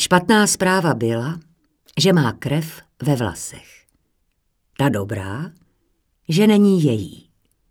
Špatná zpráva byla, že má krev ve vlasech. Ta dobrá, že není její.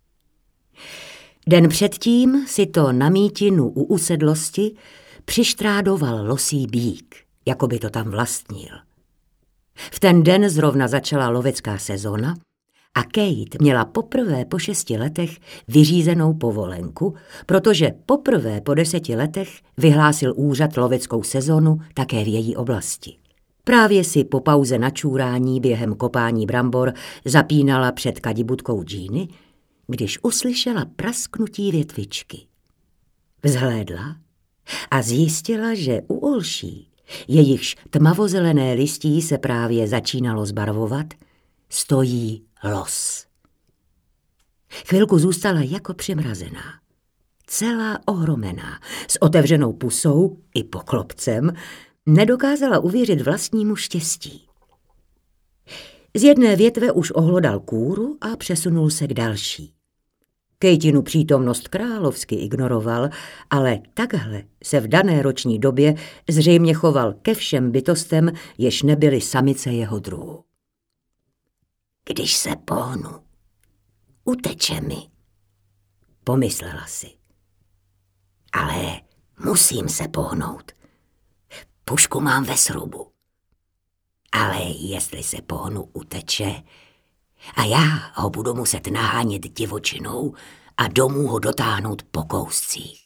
Den předtím si to na mítinu u usedlosti přištrádoval losí býk, jako by to tam vlastnil. V ten den zrovna začala lovecká sezóna a Kate měla poprvé po 6 letech vyřízenou povolenku, protože poprvé po 10 letech vyhlásil úřad loveckou sezonu také v její oblasti. Právě si po pauze na čůrání během kopání brambor zapínala před kadibudkou džíny, když uslyšela prasknutí větvičky. Vzhlédla a zjistila, že u olší, jejichž tmavozelené listí se právě začínalo zbarvovat, stojí los. Chvilku zůstala jako přimrazená, celá ohromená, s otevřenou pusou i poklopcem, nedokázala uvěřit vlastnímu štěstí. Z jedné větve už ohlodal kůru a přesunul se k další. Kejtinu přítomnost královsky ignoroval, ale takhle se v dané roční době zřejmě choval ke všem bytostem, jež nebyly samice jeho druhu. Když se pohnu, uteče mi, pomyslela si. Ale musím se pohnout. Pušku mám ve srubu. Ale jestli se pohnu, uteče a já ho budu muset nahánět divočinou a domů ho dotáhnout po kouscích.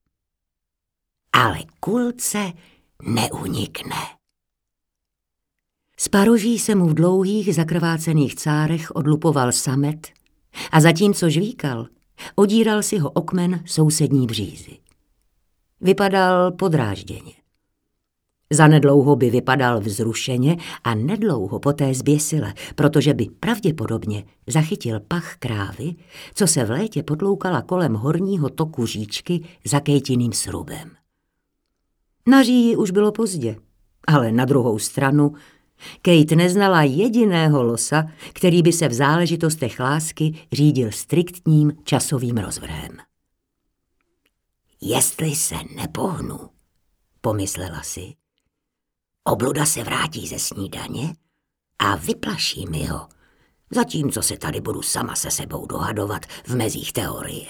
Ale kulce neunikne. Z paroží se mu v dlouhých zakrvácených cárech odlupoval samet a zatímco žvíkal, odíral si ho o kmen sousední břízy. Vypadal podrážděně. Zanedlouho by vypadal vzrušeně a nedlouho poté zběsile, protože by pravděpodobně zachytil pach krávy, co se v létě potloukala kolem horního toku říčky za Kejtiným srubem. Na říji už bylo pozdě, ale na druhou stranu Kate neznala jediného losa, který by se v záležitostech lásky řídil striktním časovým rozvrhem. Jestli se nepohnu, pomyslela si, obluda se vrátí ze snídaně a vyplaší mi ho, zatímco se tady budu sama se sebou dohadovat v mezích teorie.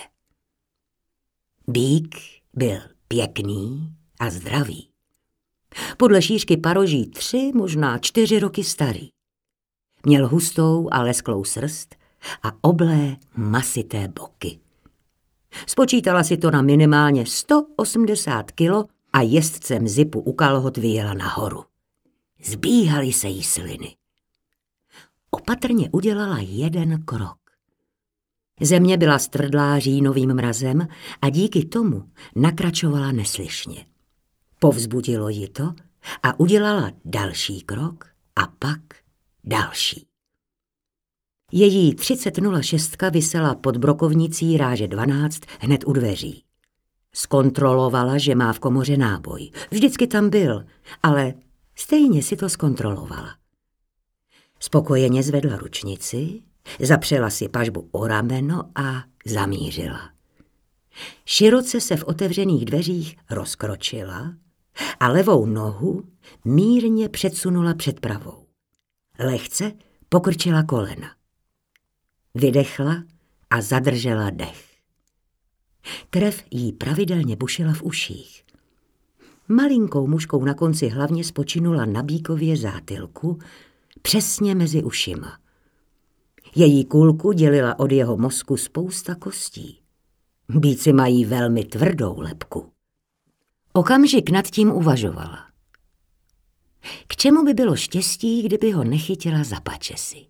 Býk byl pěkný a zdravý. Podle šířky paroží 3, možná 4 roky starý. Měl hustou a lesklou srst a oblé masité boky. Spočítala si to na minimálně 180 kilo a jezdcem zipu u kalhot vyjela nahoru. Zbíhaly se jí sliny. Opatrně udělala 1 krok. Země byla stvrdlá říjnovým mrazem a díky tomu nakračovala neslyšně. Povzbudilo ji to a udělala další krok a pak další. Její 3006 visela pod brokovnicí ráže 12 hned u dveří. Zkontrolovala, že má v komoře náboj. Vždycky tam byl, ale stejně si to zkontrolovala. Spokojeně zvedla ručnici, zapřela si pažbu o rameno a zamířila. Široce se v otevřených dveřích rozkročila a levou nohu mírně předsunula před pravou. Lehce pokrčila kolena. Vydechla a zadržela dech. Krev jí pravidelně bušila v uších. Malinkou muškou na konci hlavně spočinula na býkově zátylku, přesně mezi ušima. Její kulku dělila od jeho mozku spousta kostí. Býci mají velmi tvrdou lebku. Okamžik nad tím uvažovala. K čemu by bylo štěstí, kdyby ho nechytila za pačesy?